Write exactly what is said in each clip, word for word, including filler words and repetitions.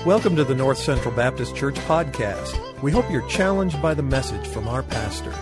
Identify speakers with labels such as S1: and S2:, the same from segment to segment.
S1: Welcome to the North Central Baptist Church podcast. We hope you're challenged by the message from our pastor.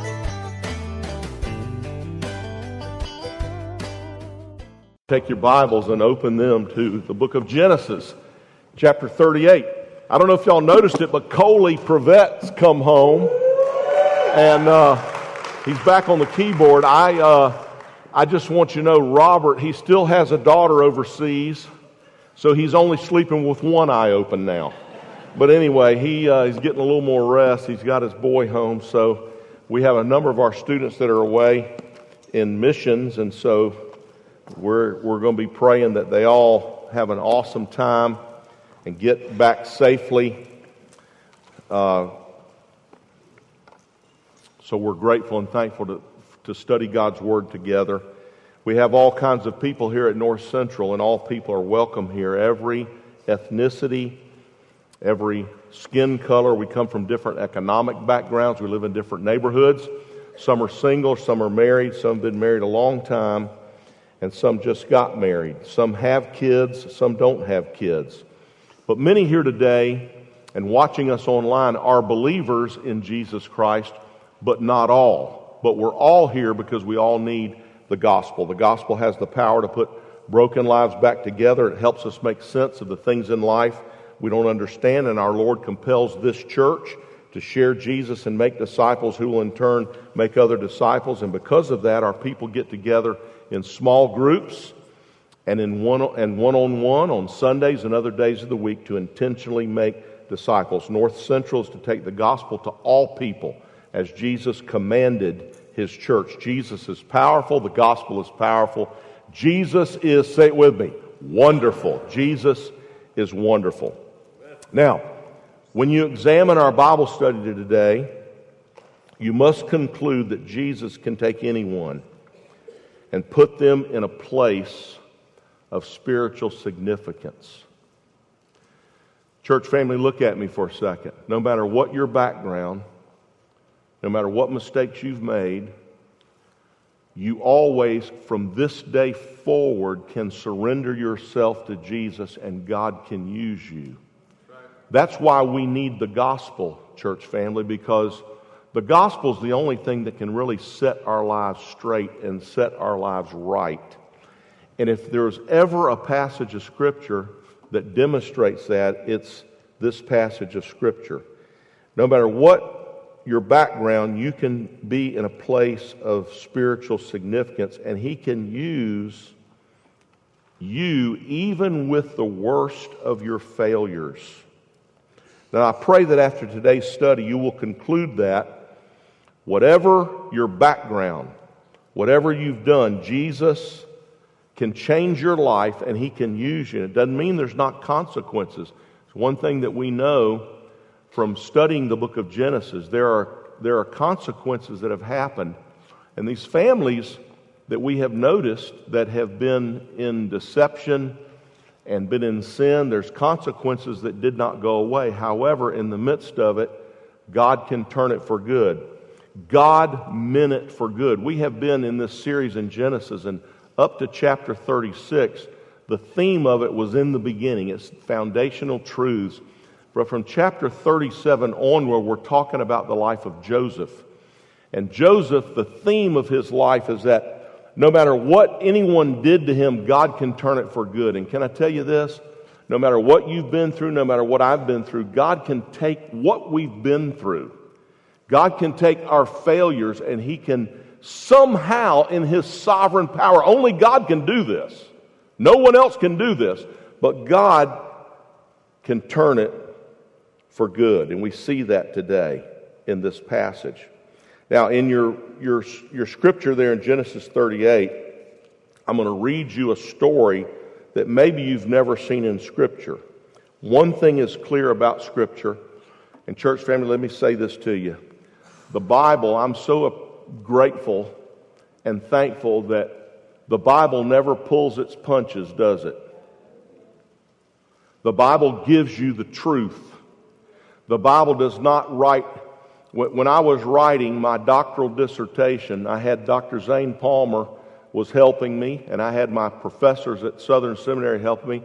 S2: Take your Bibles and open them to the book of Genesis, chapter thirty-eight. I don't know if y'all noticed it, but Coley Prevet's come home, and uh, he's back on the keyboard. I uh, I just want you to know, Robert, he still has a daughter overseas, so he's only sleeping with one eye open now. But anyway, he uh, he's getting a little more rest. He's got his boy home, so we have a number of our students that are away in missions, and so we're we're going to be praying that they all have an awesome time and get back safely. Uh, so we're grateful and thankful to to study God's Word together. We have all kinds of people here at North Central, and all people are welcome here. Every ethnicity, every skin color. We come from different economic backgrounds. We live in different neighborhoods. Some are single, some are married, some have been married a long time, and some just got married. Some have kids, some don't have kids. But many here today and watching us online are believers in Jesus Christ, but not all. But we're all here because we all need the gospel. The gospel has the power to put broken lives back together. It helps us make sense of the things in life we don't understand, and our Lord compels this church to share Jesus and make disciples who will in turn make other disciples. And because of that, our people get together in small groups and in one and one-on-one on Sundays and other days of the week to intentionally make disciples. North Central is to take the gospel to all people as Jesus commanded His church. Jesus is powerful. The gospel is powerful. Jesus is, say it with me, wonderful. Jesus is wonderful. Now, when you examine our Bible study today, you must conclude that Jesus can take anyone and put them in a place of spiritual significance. Church family, look at me for a second. No matter what your background, no matter what mistakes you've made, you always, from this day forward, can surrender yourself to Jesus and God can use you. That's why we need the gospel, church family, because the gospel is the only thing that can really set our lives straight and set our lives right. And if there's ever a passage of Scripture that demonstrates that, it's this passage of Scripture. No matter what your background, you can be in a place of spiritual significance, and He can use you even with the worst of your failures. Now, I pray that after today's study, you will conclude that whatever your background, whatever you've done, Jesus can change your life and He can use you. It doesn't mean there's not consequences. It's one thing that we know from studying the book of Genesis. There are there are consequences that have happened. And these families that we have noticed that have been in deception and been in sin, there's consequences that did not go away. However, in the midst of it, God can turn it for good. God meant it for good. We have been in this series in Genesis, and up to chapter thirty-six, the theme of it was in the beginning. It's foundational truths. But from chapter thirty-seven onward, we're talking about the life of Joseph. And Joseph, the theme of his life is that no matter what anyone did to him, God can turn it for good. And can I tell you this? No matter what you've been through, no matter what I've been through, God can take what we've been through. God can take our failures, and He can somehow, in His sovereign power, only God can do this. No one else can do this. But God can turn it for good. And we see that today in this passage. Now, in your, your, your scripture there in Genesis thirty-eight, I'm going to read you a story that maybe you've never seen in Scripture. One thing is clear about Scripture, and church family, let me say this to you. The Bible, I'm so grateful and thankful that the Bible never pulls its punches, does it? The Bible gives you the truth. The Bible does not write. When I was writing my doctoral dissertation, I had Doctor Zane Palmer was helping me, and I had my professors at Southern Seminary helping me.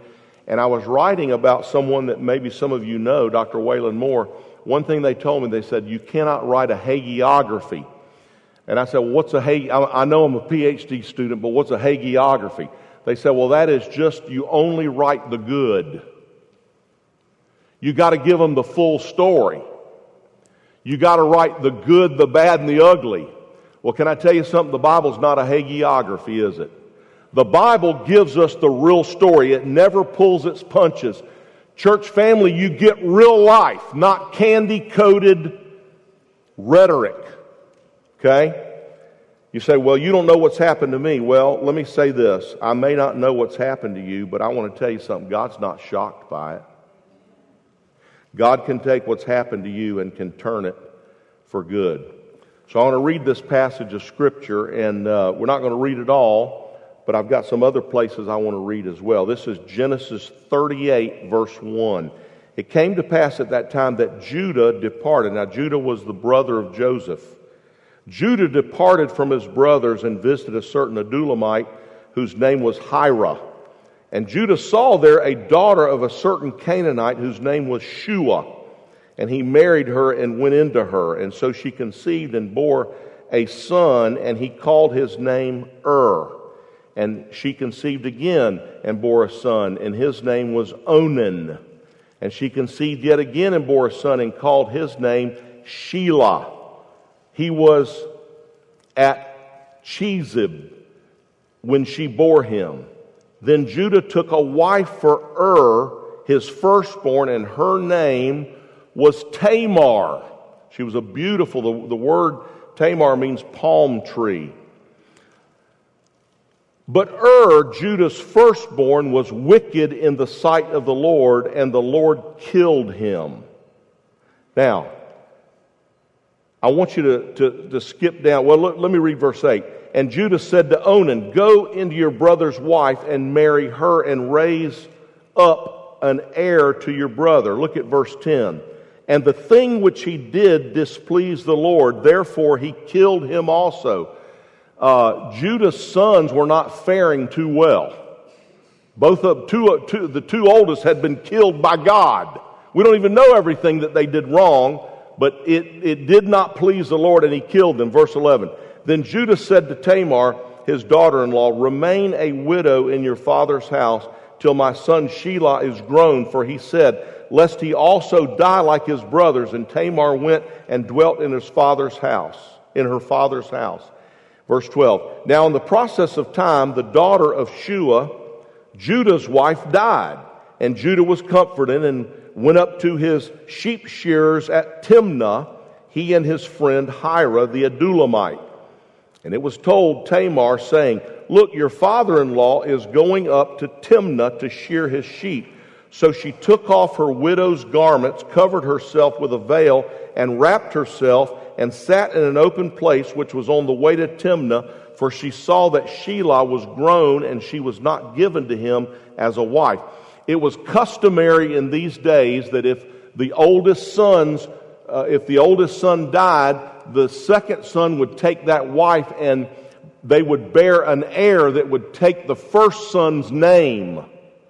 S2: And I was writing about someone that maybe some of you know, Doctor Waylon Moore. One thing they told me, they said, you cannot write a hagiography. And I said, well, what's a hagi? I know I'm a P H D student, but what's a hagiography? They said, well, that is just you only write the good. You got to give them the full story. You got to write the good, the bad, and the ugly. Well, can I tell you something? The Bible's not a hagiography, is it? The Bible gives us the real story. It never pulls its punches. Church family, you get real life, not candy-coated rhetoric. Okay? You say, well, you don't know what's happened to me. Well, let me say this. I may not know what's happened to you, but I want to tell you something. God's not shocked by it. God can take what's happened to you and can turn it for good. So I want to read this passage of Scripture, and uh, we're not going to read it all, but I've got some other places I want to read as well. This is Genesis thirty-eight, verse one. It came to pass at that time that Judah departed. Now, Judah was the brother of Joseph. Judah departed from his brothers and visited a certain Adulamite whose name was Hira. And Judah saw there a daughter of a certain Canaanite whose name was Shua. And he married her and went into her. And so she conceived and bore a son, and he called his name Ur. And she conceived again and bore a son, and his name was Onan. And she conceived yet again and bore a son, and called his name Shelah. He was at Chezib when she bore him. Then Judah took a wife for Ur, his firstborn, and her name was Tamar. She was a beautiful, the, the word Tamar means palm tree. But Ur, Judah's firstborn, was wicked in the sight of the Lord, and the Lord killed him. Now, I want you to, to, to skip down. Well, look, let me read verse eight. And Judah said to Onan, go into your brother's wife and marry her and raise up an heir to your brother. Look at verse ten. And the thing which he did displeased the Lord, therefore he killed him also. Uh, Judah's sons were not faring too well. Both of two, two, the two oldest had been killed by God. We don't even know everything that they did wrong, but it, it did not please the Lord, and he killed them. Verse eleven. Then Judah said to Tamar, his daughter-in-law, remain a widow in your father's house till my son Shelah is grown. For he said, lest he also die like his brothers. And Tamar went and dwelt in his father's house, in her father's house. Verse twelve. Now in the process of time, the daughter of Shua, Judah's wife, died. And Judah was comforted and went up to his sheep shearers at Timnah, he and his friend Hira the Adulamite. And it was told Tamar, saying, look, your father-in-law is going up to Timnah to shear his sheep. So she took off her widow's garments, covered herself with a veil, and wrapped herself, and sat in an open place which was on the way to Timnah, for she saw that Shelah was grown, and she was not given to him as a wife. It was customary in these days that if the oldest sons, uh, if the oldest son died, the second son would take that wife and they would bear an heir that would take the first son's name.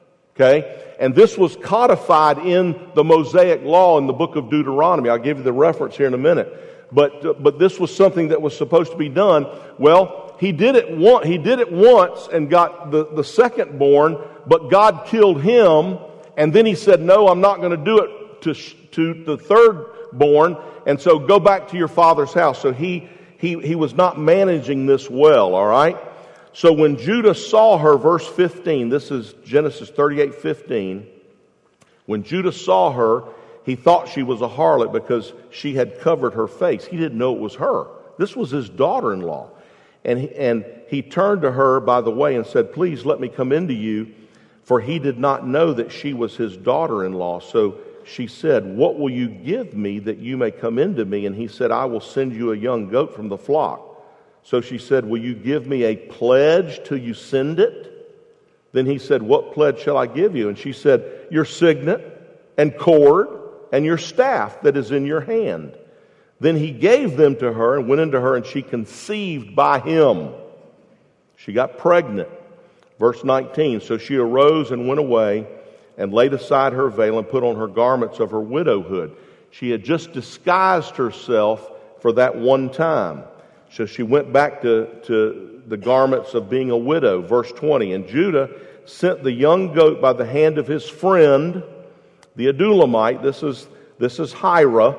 S2: Okay? And this was codified in the Mosaic law in the book of Deuteronomy. I'll give you the reference here in a minute. But uh, but this was something that was supposed to be done. Well, he did it one, he did it once and got the, the second born, but God killed him, and then he said, no, I'm not going to do it to to the third born, and so go back to your father's house. So he he he was not managing this well, all right? So when Judah saw her, verse fifteen, this is Genesis thirty-eight fifteen. When Judah saw her, he thought she was a harlot because she had covered her face. He didn't know it was her. This was his daughter-in-law. And he, and he turned to her by the way and said, please let me come into you, for he did not know that she was his daughter-in-law. So she said, what will you give me that you may come into me? And he said, I will send you a young goat from the flock. So she said, will you give me a pledge till you send it? Then he said, what pledge shall I give you? And she said, your signet and cord and your staff that is in your hand. Then he gave them to her and went into her, and she conceived by him. She got pregnant. Verse nineteen, so she arose and went away and laid aside her veil and put on her garments of her widowhood. She had just disguised herself for that one time. So she went back to, to the garments of being a widow. Verse twenty, and Judah sent the young goat by the hand of his friend, the Adullamite, this is, this is Hira,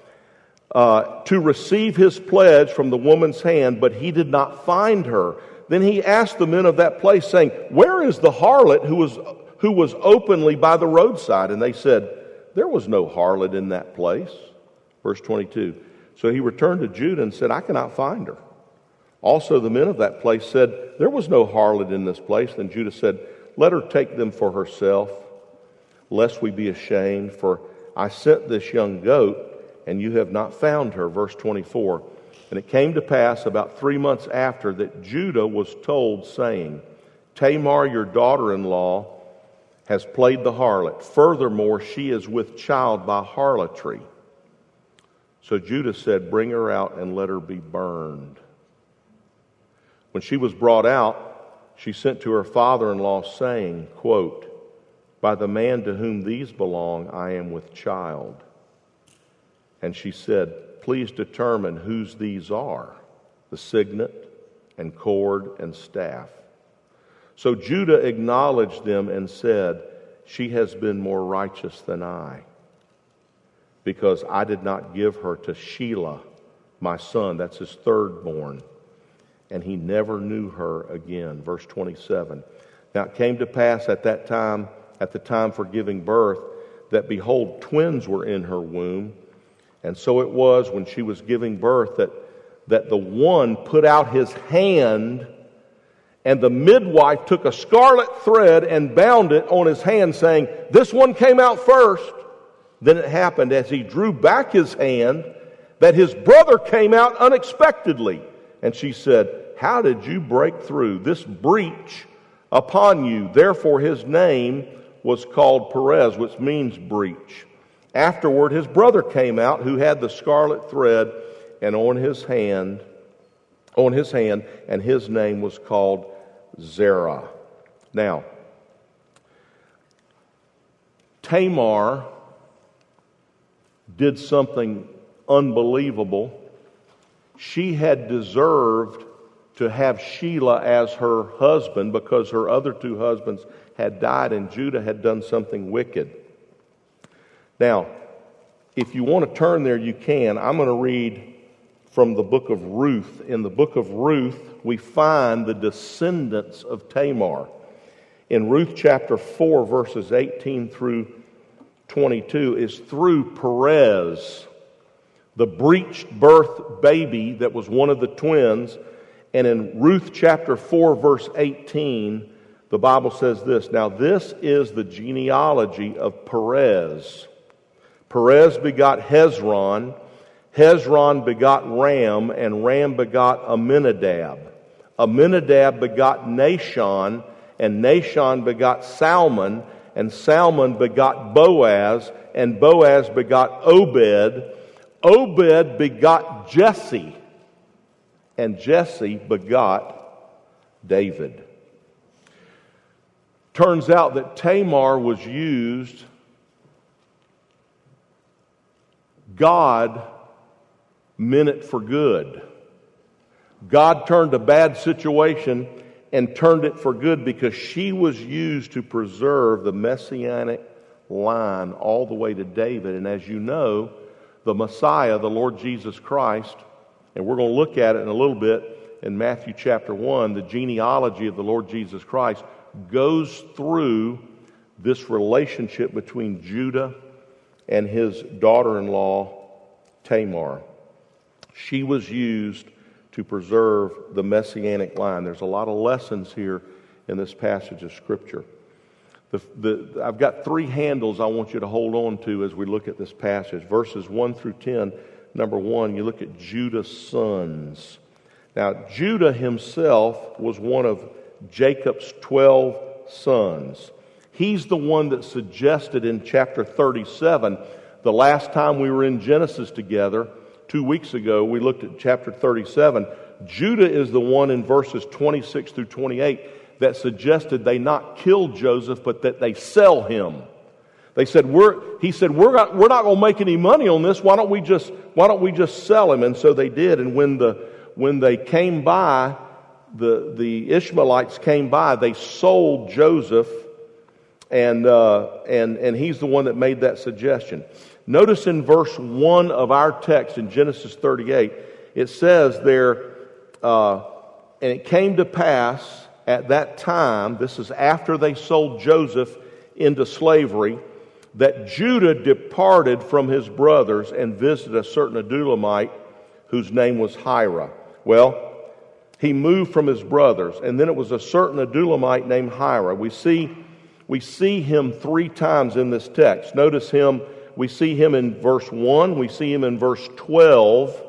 S2: uh, to receive his pledge from the woman's hand, but he did not find her. Then he asked the men of that place, saying, where is the harlot who was, who was openly by the roadside? And they said, there was no harlot in that place. Verse twenty-two. So he returned to Judah and said, I cannot find her. Also the men of that place said, there was no harlot in this place. Then Judah said, let her take them for herself, lest we be ashamed, for I sent this young goat, and you have not found her. Verse twenty-four. And it came to pass about three months after that Judah was told, saying, Tamar, your daughter-in-law, has played the harlot. Furthermore, she is with child by harlotry. So Judah said, bring her out and let her be burned. When she was brought out, she sent to her father-in-law, saying, quote, by the man to whom these belong, I am with child. And she said, please determine whose these are, the signet and cord and staff. So Judah acknowledged them and said, she has been more righteous than I, because I did not give her to Shelah, my son, that's his third born, and he never knew her again. Verse twenty-seven. Now it came to pass at that time, at the time for giving birth, that behold, twins were in her womb. And so it was when she was giving birth that, that the one put out his hand, and the midwife took a scarlet thread and bound it on his hand, saying, this one came out first. Then it happened as he drew back his hand that his brother came out unexpectedly. And she said, how did you break through this breach upon you? Therefore his name was called Perez, which means breach. Afterward, his brother came out, who had the scarlet thread, and on his hand, on his hand, and his name was called Zerah. Now, Tamar did something unbelievable. She had deserved to have Shelah as her husband because her other two husbands had died and Judah had done something wicked. Now, if you want to turn there, you can. I'm going to read from the book of Ruth. In the book of Ruth, we find the descendants of Tamar. In Ruth chapter four, verses eighteen through twenty-two, is through Perez, the breached birth baby that was one of the twins. And in Ruth chapter four, verse eighteen, the Bible says this, now this is the genealogy of Perez. Perez begot Hezron, Hezron begot Ram, and Ram begot Amminadab. Amminadab begot Nahshon, and Nahshon begot Salmon, and Salmon begot Boaz, and Boaz begot Obed. Obed begot Jesse, and Jesse begot David. Turns out that Tamar was used, God meant it for good. God turned a bad situation and turned it for good because she was used to preserve the messianic line all the way to David. And as you know, the Messiah, the Lord Jesus Christ, and we're going to look at it in a little bit in Matthew chapter one, the genealogy of the Lord Jesus Christ goes through this relationship between Judah and his daughter-in-law, Tamar. She was used to preserve the messianic line. There's a lot of lessons here in this passage of Scripture. The, the, I've got three handles I want you to hold on to as we look at this passage. Verses one through ten. Number one, you look at Judah's sons. Now, Judah himself was one of Jacob's twelve sons. He's the one that suggested in chapter thirty-seven, the last time we were in Genesis together, two weeks ago, we looked at chapter thirty-seven. Judah is the one in verses twenty-six through twenty-eight that suggested they not kill Joseph, but that they sell him. They said, "We're." He said, "We're not. We're not going to make any money on this. Why don't we just? Why don't we just sell him?" And so they did. And when the when they came by, the the Ishmaelites came by. They sold Joseph, and uh, and and he's the one that made that suggestion. Notice in verse one of our text in Genesis thirty-eight, it says there, uh, and it came to pass at that time. This is after they sold Joseph into slavery, that Judah departed from his brothers and visited a certain Adulamite whose name was Hira. Well, he moved from his brothers, and then it was a certain Adulamite named Hira. We see, we see him three times in this text. Notice him, we see him in verse one, we see him in verse twelve.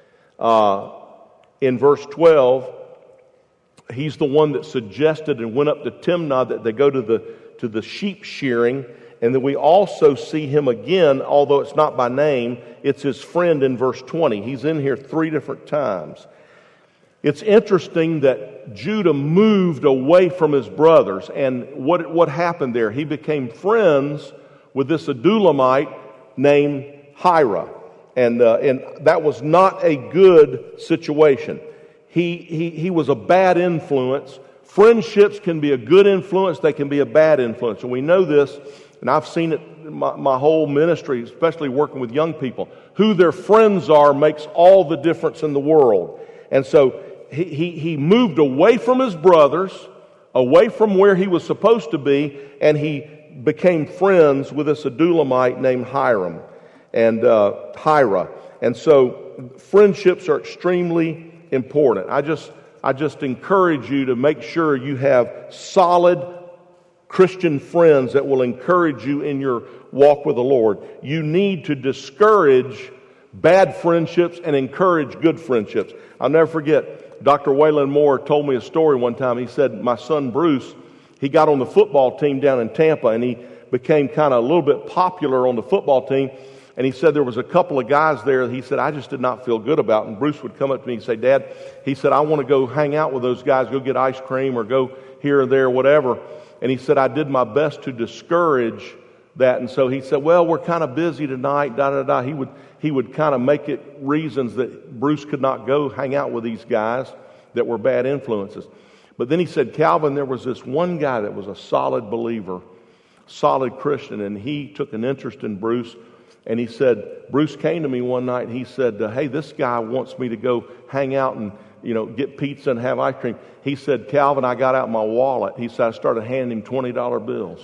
S2: Uh, in verse twelve, he's the one that suggested and went up to Timnah that they go to the to the sheep shearing. And then we also see him again, although it's not by name, it's his friend in verse twenty. He's in here three different times. It's interesting that Judah moved away from his brothers. And what, what happened there? He became friends with this Adulamite named Hira. And, uh, and that was not a good situation. He, he, he was a bad influence. Friendships can be a good influence. They can be a bad influence. And we know this. And I've seen it in my, my whole ministry, especially working with young people. Who their friends are makes all the difference in the world. And so he, he, he moved away from his brothers, away from where he was supposed to be, and he became friends with this Adulamite named Hiram and uh, Hira. And so friendships are extremely important. I just, I just encourage you to make sure you have solid Christian friends that will encourage you in your walk with the Lord. You need to discourage bad friendships and encourage good friendships. I'll never forget, Doctor Waylon Moore told me a story one time. He said, my son Bruce, he got on the football team down in Tampa, and he became kind of a little bit popular on the football team. And he said there was a couple of guys there, he said, I just did not feel good about. And Bruce would come up to me and say, Dad, he said, I want to go hang out with those guys, go get ice cream or go here or there, whatever. And he said, I did my best to discourage that. And so he said, well, we're kind of busy tonight, da da da. He would he would kind of make it reasons that Bruce could not go hang out with these guys that were bad influences. But then he said, Calvin, there was this one guy that was a solid believer, solid Christian, and he took an interest in Bruce. And he said, Bruce came to me one night and he said, hey, this guy wants me to go hang out and, you know, get pizza and have ice cream. He said, Calvin, I got out my wallet. He said, I started handing him twenty dollar bills.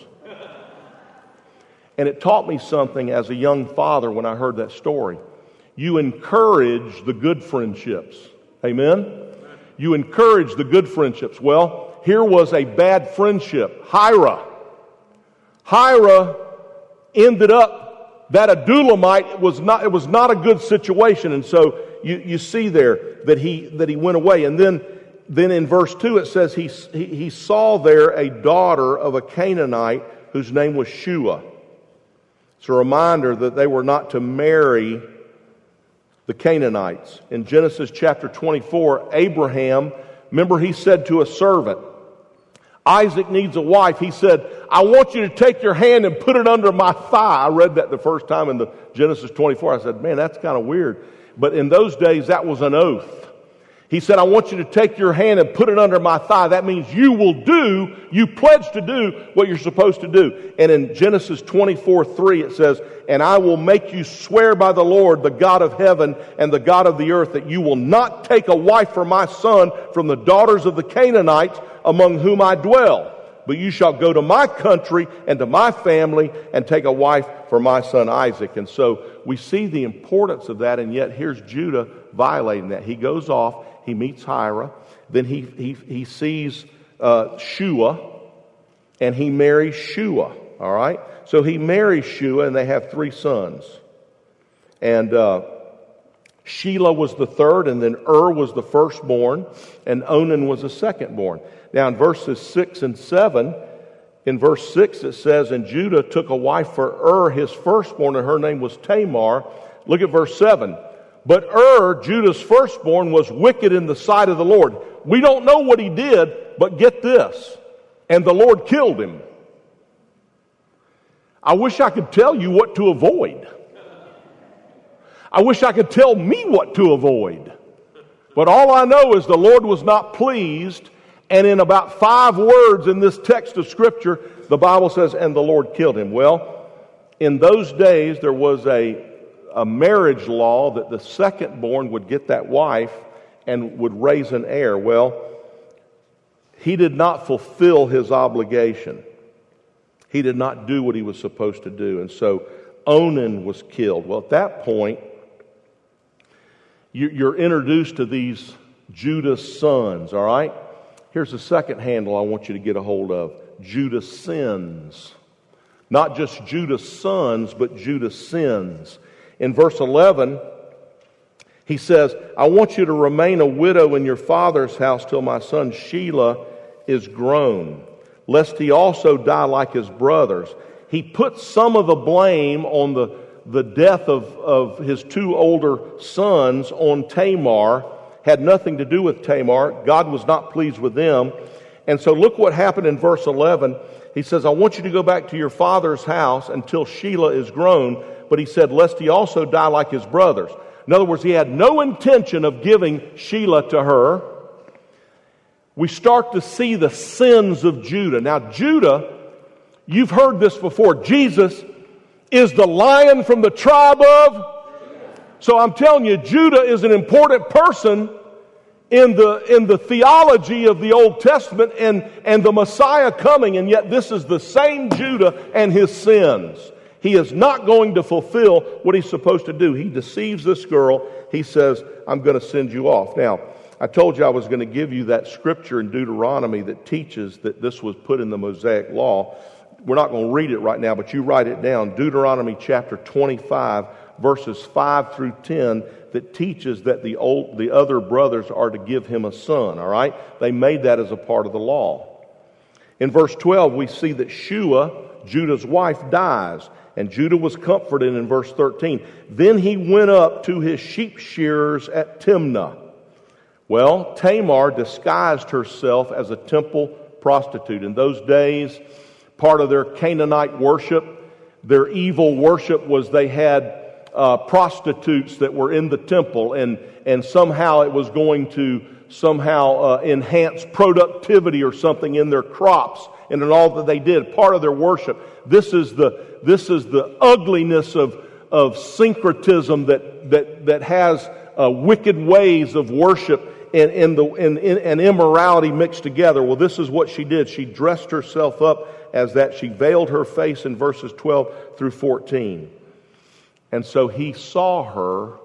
S2: And it taught me something as a young father when I heard that story. You encourage the good friendships. Amen? You encourage the good friendships. Well, here was a bad friendship. Hira. Hira ended up, that Adulamite was not, it was not a good situation. And so you, you see there that he, that he went away. And then, then in verse two it says he, he, he saw there a daughter of a Canaanite whose name was Shua. It's a reminder that they were not to marry the Canaanites. In Genesis chapter twenty-four, Abraham, remember he said to a servant, Isaac needs a wife. He said, I want you to take your hand and put it under my thigh. I read that the first time in the Genesis twenty-four. I said, man, that's kind of weird. But in those days, that was an oath. He said, I want you to take your hand and put it under my thigh. That means you will do, you pledge to do what you're supposed to do. And in Genesis twenty-four three it says, and I will make you swear by the Lord, the God of heaven and the God of the earth, that you will not take a wife for my son from the daughters of the Canaanites among whom I dwell. But you shall go to my country and to my family and take a wife for my son Isaac. And so we see the importance of that, and yet here's Judah violating that. He goes off, he meets Hira, then he he, he sees uh, Shua, and he marries Shua. All right? So he marries Shua, and they have three sons. And uh, Shelah was the third, and then Ur was the firstborn, and Onan was the secondborn. Now in verses six and seven, in verse six it says, and Judah took a wife for Ur, his firstborn, and her name was Tamar. Look at verse seven. But Ur, Judah's firstborn, was wicked in the sight of the Lord. We don't know what he did, but get this, and the Lord killed him. I wish I could tell you what to avoid. I wish I could tell me what to avoid. But all I know is the Lord was not pleased, and in about five words in this text of Scripture, the Bible says, and the Lord killed him. Well, in those days there was a, a marriage law that the second born would get that wife and would raise an heir. Well, he did not fulfill his obligation. He did not do what he was supposed to do. And so Onan was killed. Well, at that point, you're introduced to these Judah's sons, all right? Here's the second handle I want you to get a hold of. Judah's sins. Not just Judah's sons, but Judah's sins. In verse eleven, he says, I want you to remain a widow in your father's house till my son Shelah is grown, lest he also die like his brothers. He put some of the blame on the, the death of, of his two older sons on Tamar. Had nothing to do with Tamar. God was not pleased with them. And so look what happened in verse eleven. He says, I want you to go back to your father's house until Shelah is grown. But he said, lest he also die like his brothers. In other words, he had no intention of giving Shelah to her. We start to see the sins of Judah. Now, Judah, you've heard this before. Jesus is the lion from the tribe of. So I'm telling you, Judah is an important person in the in the theology of the Old Testament and, and the Messiah coming, and yet this is the same Judah and his sins. He is not going to fulfill what he's supposed to do. He deceives this girl. He says, I'm going to send you off. Now, I told you I was going to give you that scripture in Deuteronomy that teaches that this was put in the Mosaic Law. We're not going to read it right now, but you write it down. Deuteronomy chapter twenty-five, verses five through ten, that teaches that the old, the other brothers are to give him a son, all right? They made that as a part of the law. In verse twelve, we see that Shua, Judah's wife, dies, and Judah was comforted in verse thirteen. Then he went up to his sheep shearers at Timnah. Well, Tamar disguised herself as a temple prostitute. In those days, part of their Canaanite worship, their evil worship was they had uh, prostitutes that were in the temple, and, and somehow it was going to somehow uh, enhance productivity or something in their crops and in all that they did. Part of their worship. This is the this is the ugliness of of syncretism that that that has uh, wicked ways of worship and and the and, and immorality mixed together. Well, this is what she did. She dressed herself up as that. She veiled her face in verses twelve through fourteen. And so he saw her.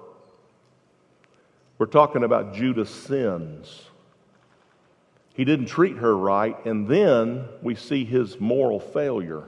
S2: We're talking about Judah's sins. He didn't treat her right, and then we see his moral failure.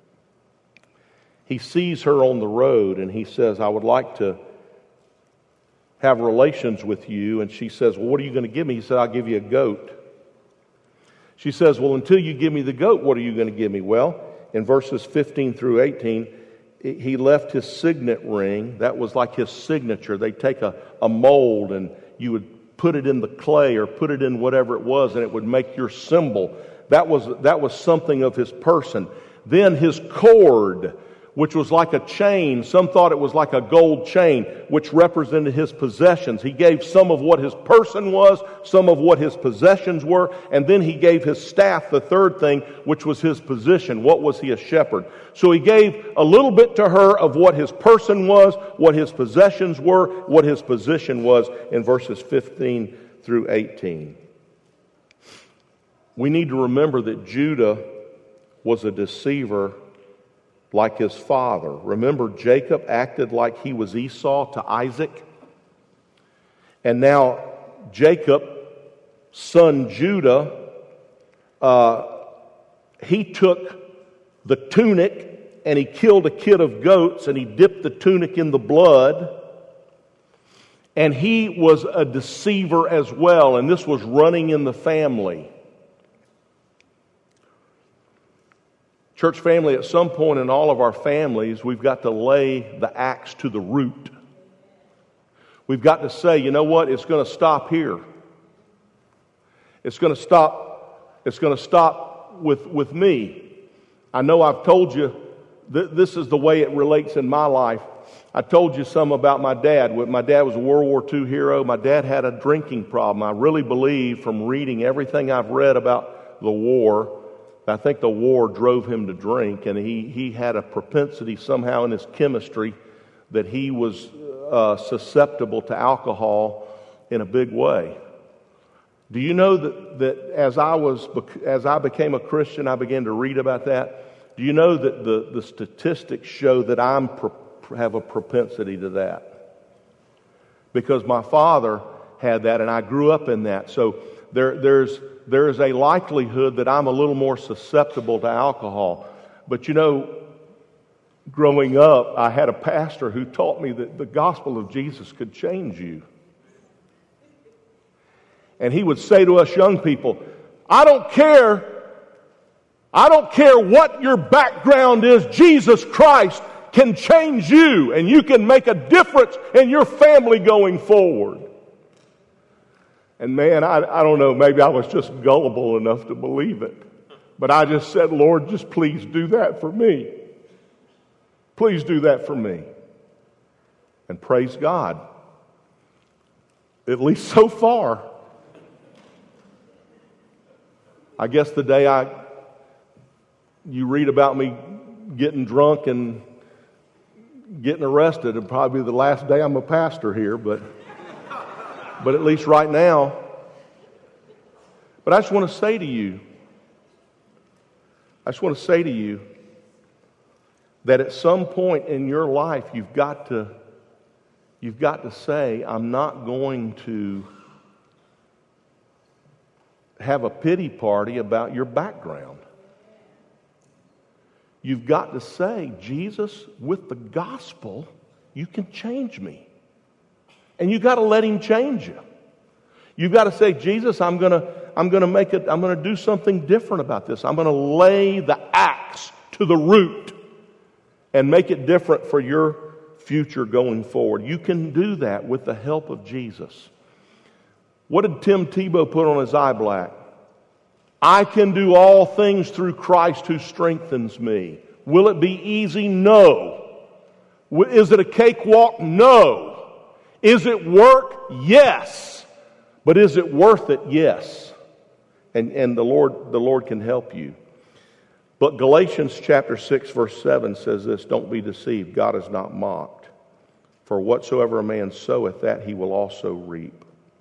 S2: He sees her on the road, and he says, I would like to have relations with you. And she says, well, what are you going to give me? He said, I'll give you a goat. She says, well, until you give me the goat, what are you going to give me? Well, in verses fifteen through eighteen, he left his signet ring. That was like his signature. They take a, a mold, and you would put it in the clay or put it in whatever it was, and it would make your symbol. That was, that was something of his person. Then his cord, which was like a chain. Some thought it was like a gold chain, which represented his possessions. He gave some of what his person was, some of what his possessions were, and then he gave his staff, the third thing, which was his position. What was he? A shepherd. So he gave a little bit to her of what his person was, what his possessions were, what his position was in verses fifteen through eighteen. We need to remember that Judah was a deceiver like his father. Remember, Jacob acted like he was Esau to Isaac. And now Jacob, son Judah, uh, he took the tunic and he killed a kid of goats and he dipped the tunic in the blood. And he was a deceiver as well. And this was running in the family. Church family, at some point in all of our families, we've got to lay the axe to the root. We've got to say, you know what, it's going to stop here. It's going to stop It's going to stop with, with me. I know I've told you th- this is the way it relates in my life. I told you some about my dad. My dad was a World War Two hero. My dad had a drinking problem. I really believe from reading everything I've read about the war, I think the war drove him to drink, and he, he had a propensity somehow in his chemistry that he was uh, susceptible to alcohol in a big way. Do you know that, that as I was as I became a Christian, I began to read about that? Do you know that the, the statistics show that I'm pro- have a propensity to that? Because my father had that, and I grew up in that. So there, there's there is a likelihood that I'm a little more susceptible to alcohol. But you know, growing up, I had a pastor who taught me that the gospel of Jesus could change you. And he would say to us young people, I don't care, I don't care what your background is, Jesus Christ can change you, and you can make a difference in your family going forward. And man, I, I don't know, maybe I was just gullible enough to believe it. But I just said, Lord, just please do that for me. Please do that for me. And praise God. At least so far. I guess the day I, you read about me getting drunk and getting arrested, it'll probably be the last day I'm a pastor here, but, but at least right now. But I just want to say to you, I just want to say to you that at some point in your life, you've got to, you've got to say, I'm not going to have a pity party about your background. You've got to say, Jesus, with the gospel, you can change me. And you've got to let him change you. You've got to say, Jesus, I'm going to I'm going to make it, I'm going to do something different about this. I'm going to lay the axe to the root and make it different for your future going forward. You can do that with the help of Jesus. What did Tim Tebow put on his eye black? I can do all things through Christ who strengthens me. Will it be easy? No. Is it a cakewalk? No. Is it work? Yes. But is it worth it? Yes. And, and the Lord, the Lord can help you. But Galatians chapter six verse seven says this, don't be deceived, God is not mocked. For whatsoever a man soweth, that he will also reap.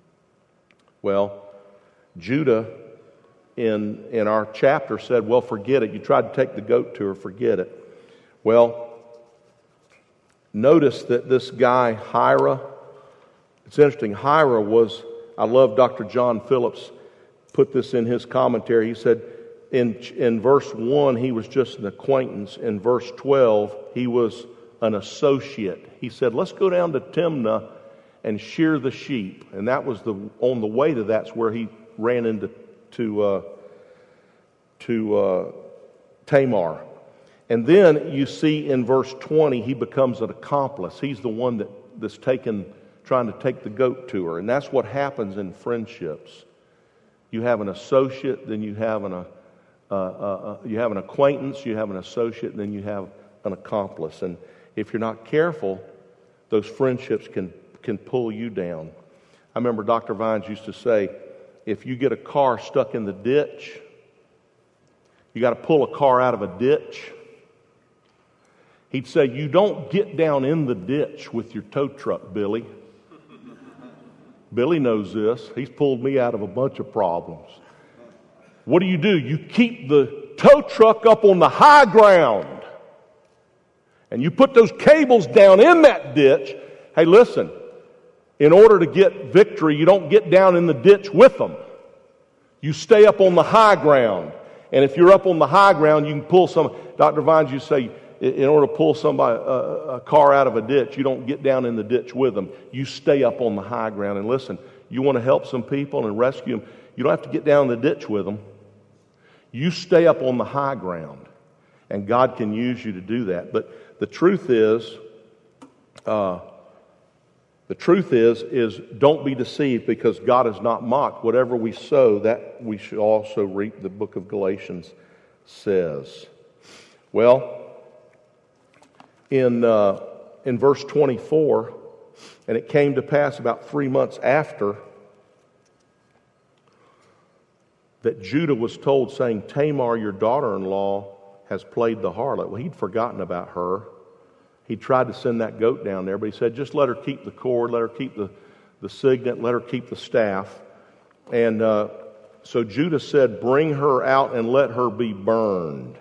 S2: Well, Judah in, in our chapter said, well, forget it. You tried to take the goat to her, forget it. Well, notice that this guy, Hira, it's interesting, Hira was, I love Doctor John Phillips put this in his commentary. He said, in, in verse one, he was just an acquaintance. In verse twelve, he was an associate. He said, let's go down to Timnah and shear the sheep. And that was the on the way to that's where he ran into to uh, to uh, Tamar. And then you see in verse twenty, he becomes an accomplice. He's the one that, that's taken, trying to take the goat to her. And that's what happens in friendships. You have an associate, then you have an uh, uh, uh, you have an acquaintance, you have an associate, and then you have an accomplice. And if you're not careful, those friendships can can pull you down. I remember Doctor Vines used to say, if you get a car stuck in the ditch, you got to pull a car out of a ditch. He'd say, you don't get down in the ditch with your tow truck, Billy. Billy knows this. He's pulled me out of a bunch of problems. What do you do? You keep the tow truck up on the high ground. And you put those cables down in that ditch. Hey, listen. In order to get victory, you don't get down in the ditch with them. You stay up on the high ground. And if you're up on the high ground, you can pull some. Doctor Vines, you say, in order to pull somebody, a, a car out of a ditch, you don't get down in the ditch with them. You stay up on the high ground. And listen, you want to help some people and rescue them, you don't have to get down in the ditch with them. You stay up on the high ground. And God can use you to do that. But the truth is, uh, The truth is, is don't be deceived, because God is not mocked. Whatever we sow, that we should also reap, the book of Galatians says. Well, in, uh, in verse twenty-four, and it came to pass about three months after that Judah was told, saying, Tamar, your daughter-in-law, has played the harlot. Well, he'd forgotten about her. He tried to send that goat down there, but he said, just let her keep the cord, let her keep the, the signet, let her keep the staff. And uh, so Judah said, bring her out and let her be burned.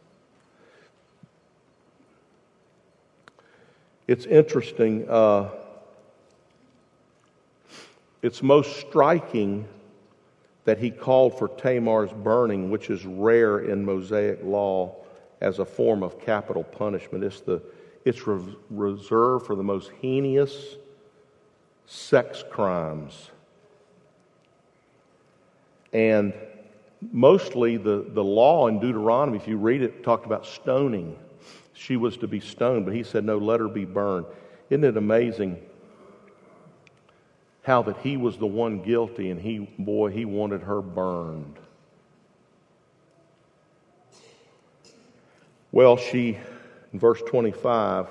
S2: It's interesting. Uh, it's most striking that he called for Tamar's burning, which is rare in Mosaic law, as a form of capital punishment. It's the It's re- reserved for the most heinous sex crimes. And mostly the, the law in Deuteronomy, if you read it, talked about stoning. She was to be stoned, but he said, no, let her be burned. Isn't it amazing how that he was the one guilty, and he, boy, he wanted her burned. Well, she... in verse twenty-five,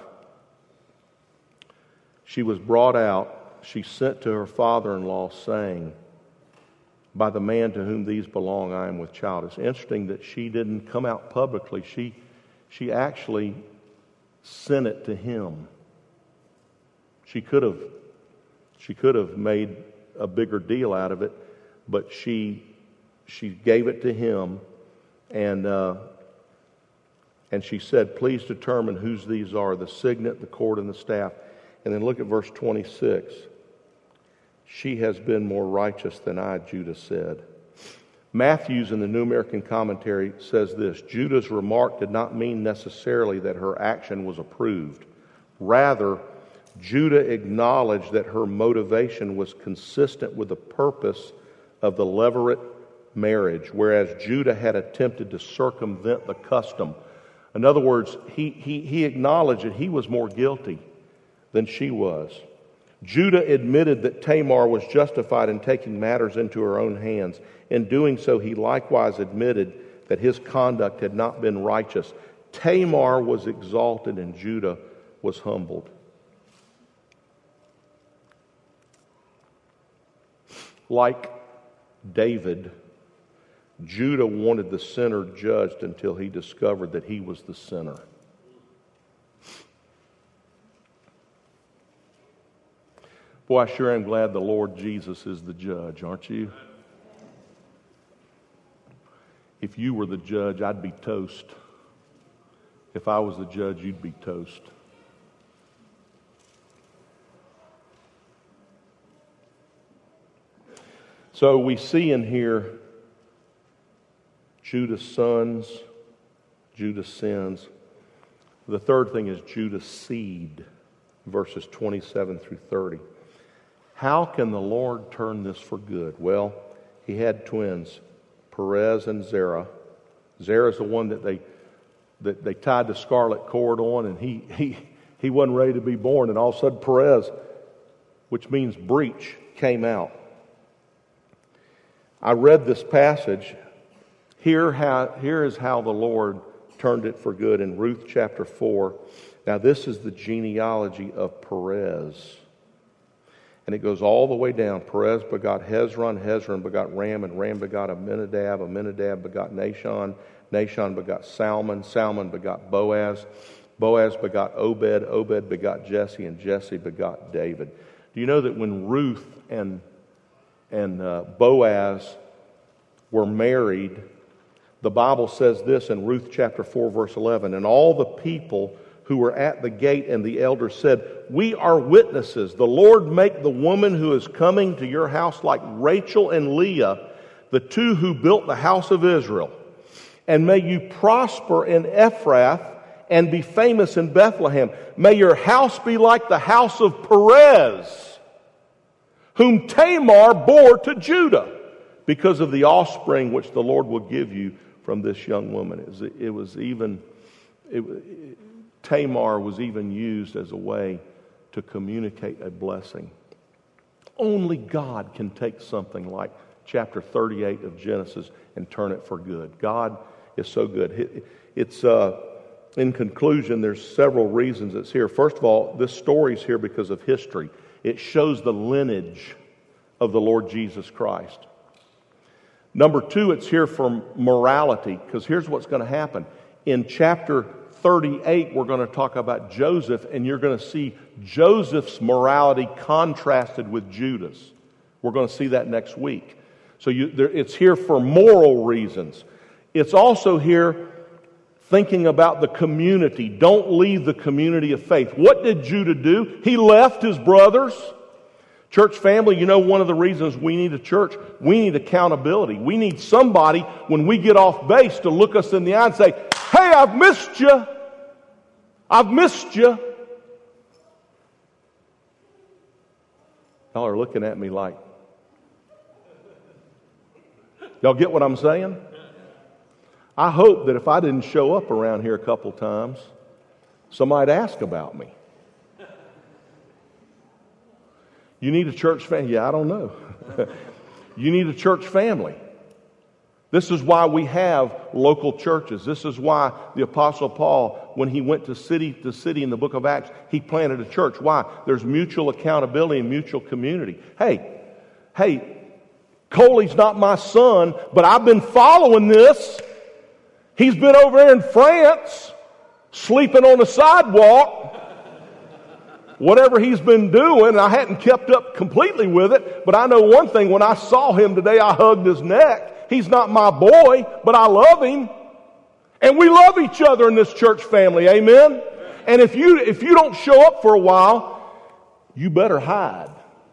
S2: she was brought out. She sent to her father-in-law, saying, by the man to whom these belong, I am with child. It's interesting that she didn't come out publicly. She, she actually sent it to him. She could have, she could have made a bigger deal out of it, but she, she gave it to him, and uh, And she said, please determine whose these are, the signet, the cord, and the staff. And then look at verse twenty-six. She has been more righteous than I, Judah said. Matthews in the New American Commentary says this, Judah's remark did not mean necessarily that her action was approved. Rather, Judah acknowledged that her motivation was consistent with the purpose of the levirate marriage, whereas Judah had attempted to circumvent the custom. In other words, he, he, he acknowledged that he was more guilty than she was. Judah admitted that Tamar was justified in taking matters into her own hands. In doing so, he likewise admitted that his conduct had not been righteous. Tamar was exalted and Judah was humbled. Like David, Judah wanted the sinner judged until he discovered that he was the sinner. Boy, I sure am glad the Lord Jesus is the judge, aren't you? If you were the judge, I'd be toast. If I was the judge, you'd be toast. So we see in here Judah's sons, Judah's sins. The third thing is Judah's seed, verses twenty-seven through thirty. How can the Lord turn this for good? Well, he had twins, Perez and Zerah. Zerah's the one that they that they tied the scarlet cord on, and he he he wasn't ready to be born, and all of a sudden Perez, which means breach, came out. I read this passage. Here, how, here is how the Lord turned it for good in Ruth chapter four. Now this is the genealogy of Perez. And it goes all the way down. Perez begot Hezron, Hezron begot Ram, and Ram begot Amminadab, Amminadab begot Nahshon, Nahshon begot Salmon, Salmon begot Boaz, Boaz begot Obed, Obed begot Jesse, and Jesse begot David. Do you know that when Ruth and, and uh, Boaz were married, the Bible says this in Ruth chapter four, verse eleven, and all the people who were at the gate and the elders said, we are witnesses. The Lord make the woman who is coming to your house like Rachel and Leah, the two who built the house of Israel. And may you prosper in Ephrath and be famous in Bethlehem. May your house be like the house of Perez, whom Tamar bore to Judah, because of the offspring which the Lord will give you from this young woman. It was, it was even... It, Tamar was even used as a way to communicate a blessing. Only God can take something like chapter thirty-eight of Genesis and turn it for good. God is so good. It's uh, in conclusion, there's several reasons it's here. First of all, this story is here because of history. It shows the lineage of the Lord Jesus Christ. Number two, it's here for morality, because here's what's going to happen. In chapter thirty-eight, we're going to talk about Joseph, and you're going to see Joseph's morality contrasted with Judah's. We're going to see that next week. So you, there, it's here for moral reasons. It's also here thinking about the community. Don't leave the community of faith. What did Judah do? He left his brothers. Church family, you know one of the reasons we need a church, we need accountability. We need somebody when we get off base to look us in the eye and say, hey, I've missed you. I've missed you. Y'all are looking at me like, y'all get what I'm saying? I hope that if I didn't show up around here a couple times, somebody'd ask about me. You need a church family? Yeah, I don't know. You need a church family. This is why we have local churches. This is why the Apostle Paul, when he went to city to city in the book of Acts, he planted a church. Why? There's mutual accountability and mutual community. Hey, hey, Coley's not my son, but I've been following this. He's been over there in France, sleeping on the sidewalk. Whatever he's been doing, I hadn't kept up completely with it, but I know one thing, when I saw him today, I hugged his neck. He's not my boy, but I love him. And we love each other in this church family, amen? And if you if you don't show up for a while, you better hide.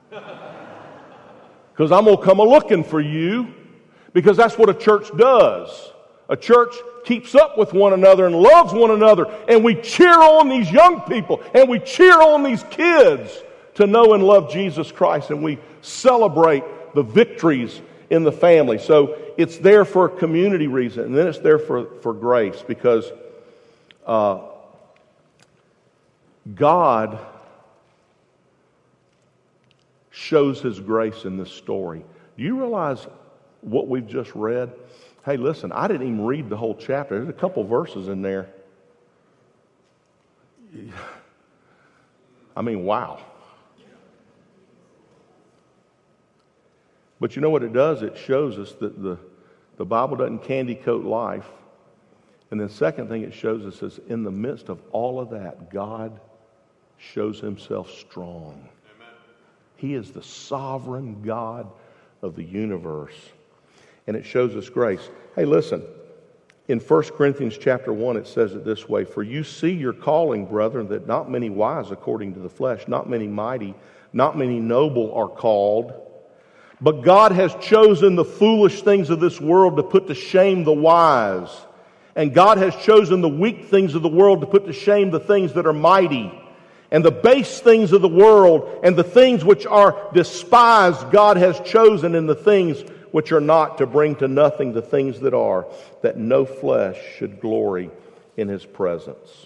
S2: Because I'm going to come a-looking for you, because that's what a church does. A church keeps up with one another and loves one another, and we cheer on these young people, and we cheer on these kids to know and love Jesus Christ, and we celebrate the victories in the family. So it's there for a community reason, and then it's there for, for grace, because uh, God shows His grace in this story. Do you realize what we've just read? Hey, listen, I didn't even read the whole chapter. There's a couple verses in there. I mean, wow. But you know what it does? It shows us that the, the Bible doesn't candy coat life. And the second thing it shows us is in the midst of all of that, God shows Himself strong. Amen. He is the sovereign God of the universe. And it shows us grace. Hey, listen. In First Corinthians chapter one, it says it this way. For you see your calling, brethren, that not many wise according to the flesh, not many mighty, not many noble are called. But God has chosen the foolish things of this world to put to shame the wise. And God has chosen the weak things of the world to put to shame the things that are mighty. And the base things of the world and the things which are despised, God has chosen in the things which are not, to bring to nothing the things that are, that no flesh should glory in His presence.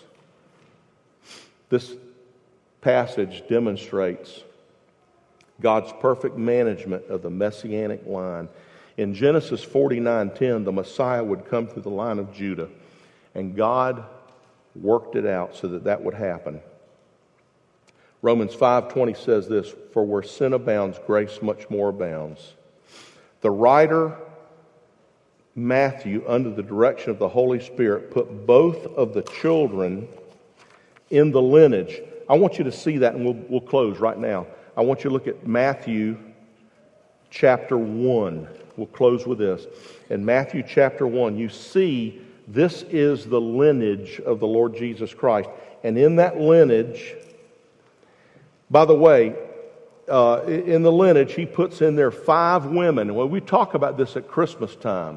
S2: This passage demonstrates God's perfect management of the Messianic line. In Genesis forty-nine ten, the Messiah would come through the line of Judah, and God worked it out so that that would happen. Romans five twenty says this, for where sin abounds, grace much more abounds. The writer, Matthew, under the direction of the Holy Spirit, put both of the children in the lineage. I want you to see that, and we'll, we'll close right now. I want you to look at Matthew chapter one. We'll close with this. In Matthew chapter one, you see this is the lineage of the Lord Jesus Christ. And in that lineage, by the way, uh, in the lineage, he puts in there five women. Well, we talk about this at Christmas time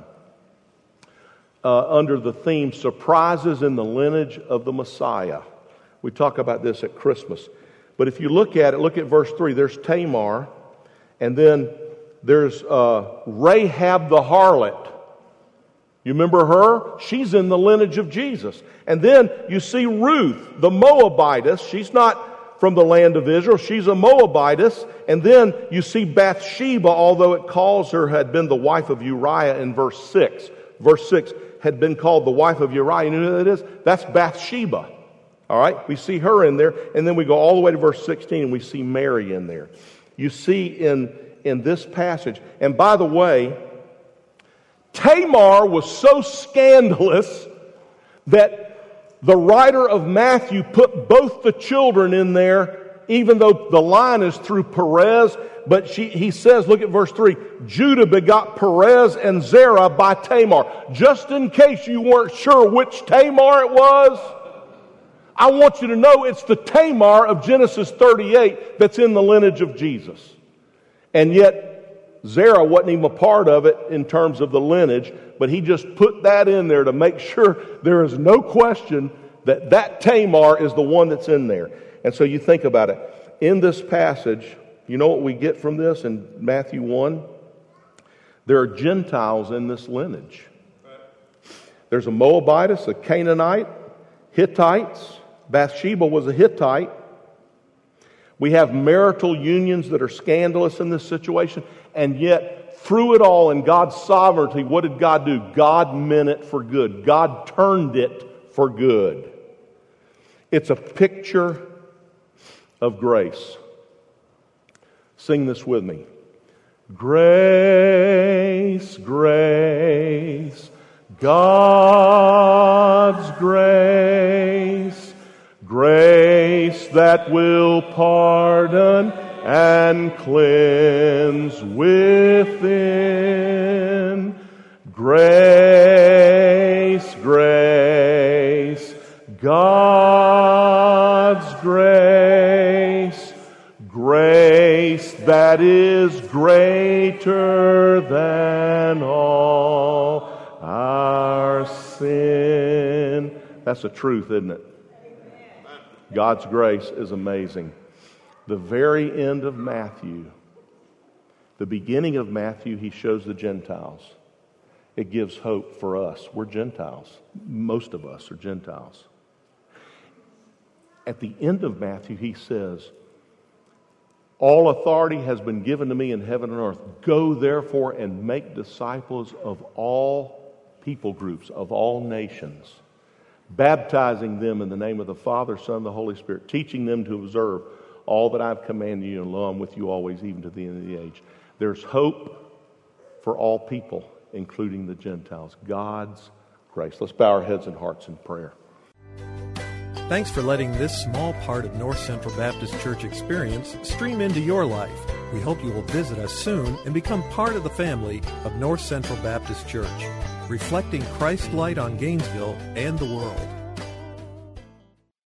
S2: uh, under the theme, Surprises in the Lineage of the Messiah. We talk about this at Christmas. But if you look at it, look at verse three. There's Tamar, and then there's uh, Rahab the harlot. You remember her? She's in the lineage of Jesus. And then you see Ruth, the Moabitess. She's not from the land of Israel. She's a Moabitess. And then you see Bathsheba, although it calls her, had been the wife of Uriah in verse six. Verse six had been called the wife of Uriah. You know who that is? That's Bathsheba. All right? We see her in there. And then we go all the way to verse sixteen and we see Mary in there. You see in, in this passage. And by the way, Tamar was so scandalous that the writer of Matthew put both the children in there, even though the line is through Perez. But she, he says, look at verse three, Judah begot Perez and Zerah by Tamar. Just in case you weren't sure which Tamar it was, I want you to know it's the Tamar of Genesis thirty-eight that's in the lineage of Jesus. And yet, Zerah wasn't even a part of it in terms of the lineage, but he just put that in there to make sure there is no question that that Tamar is the one that's in there. And so you think about it. In this passage, you know what we get from this in Matthew one? There are Gentiles in this lineage. There's a Moabitess, a Canaanite, Hittites. Bathsheba was a Hittite. We have marital unions that are scandalous in this situation. And yet, through it all in God's sovereignty, what did God do? God meant it for good. God turned it for good. It's a picture of grace. Sing this with me. Grace, grace, God's grace, grace that will pardon and cleanse within. Grace, grace, God's grace, grace that is greater than all our sin. That's the truth, isn't it? God's grace is amazing. The very end of Matthew, the beginning of Matthew, he shows the Gentiles. It gives hope for us. We're Gentiles. Most of us are Gentiles. At the end of Matthew, he says, all authority has been given to me in heaven and earth. Go therefore and make disciples of all people groups, of all nations, baptizing them in the name of the Father, Son, and the Holy Spirit, teaching them to observe all that I've commanded you, and lo, I'm with you always, even to the end of the age. There's hope for all people, including the Gentiles. God's grace. Let's bow our heads and hearts in prayer.
S1: Thanks for letting this small part of North Central Baptist Church experience stream into your life. We hope you will visit us soon and become part of the family of North Central Baptist Church, reflecting Christ's light on Gainesville and the world.